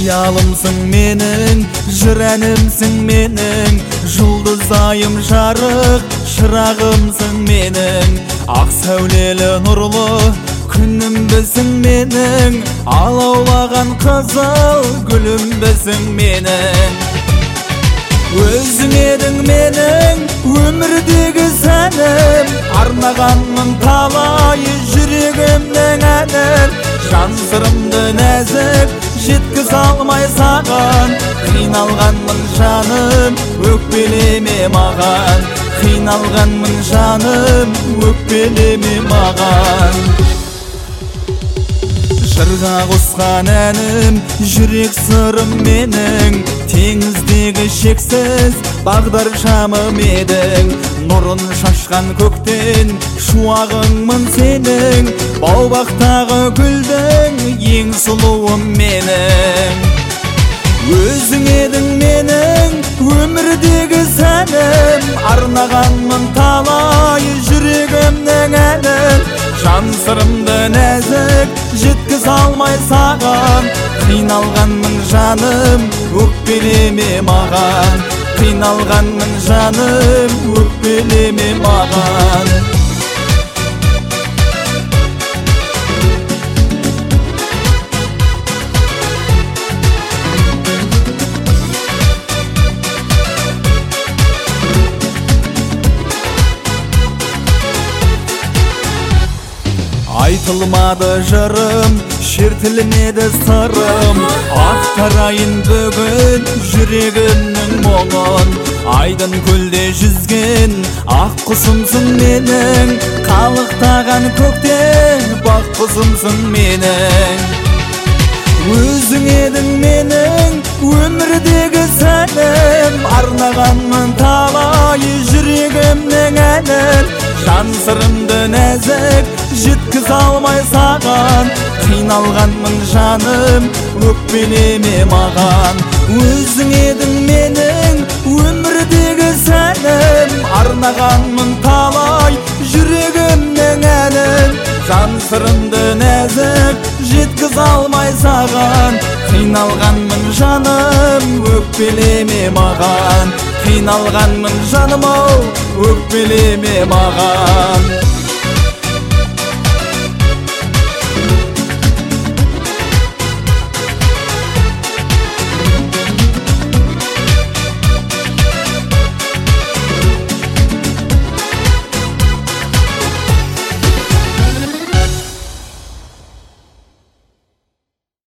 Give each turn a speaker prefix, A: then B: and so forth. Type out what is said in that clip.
A: Қиялымсың менің, жыр әнімсің менің, жұлдыз айым жарық, шырағымсың менің. Ақ сәулелі нұрлы күнімбісің менің, алаулаған қызыл гүлімбісің менің. Өзің едің менің өмірдегі сәнім, арнағанмын талай жүрегімнің әнін. Жан сырымды нәзік жеткіз алмай саған, қиналғанмын жаным, өкпелеме маған. Қиналғанмын жаным, өкпелеме маған. Жырға қосқан әнім, жүрек сырым менің, теңіздегі шексіз бағдаршамым едің. Нұрын шашқан көктен шуағыңмын сенің, бау-бақтағы гүлдің ең сұлуым менің. Өзің едің менің өмірдегі сәнім, арнағанмын талай жүрегімнің әнін. Жан сырымды нәзік жеткіз алмай саған, қиналғанмын жаным, өкпелеме маған. Қиналғанмын жаным, өкпелеме маған. Айтылмады жырым, шертілмеді сырым, ақтарайын бүгін жүрегімнің мұңын. Айдын көлде жүзген ақ құсымсың менің, қалықтаған көкте бақ құсымсың менің. Өзің едің менің өмірдегі сәнім, арнағанмын талай жүрегімнің әнін. Жан сырымды нәзік жеткіз алмай саған, қиналғанмын жаным, өкпелеме маған. Өзің едің менің өмірдегі сәнім, арнағанмын талай жүрегімнің әнін. Жан сырымды нәзік жеткіз алмай саған, қиналғанмын жаным, өкпелеме маған. Қиналғанмын жаным ау, өкпелеме маған.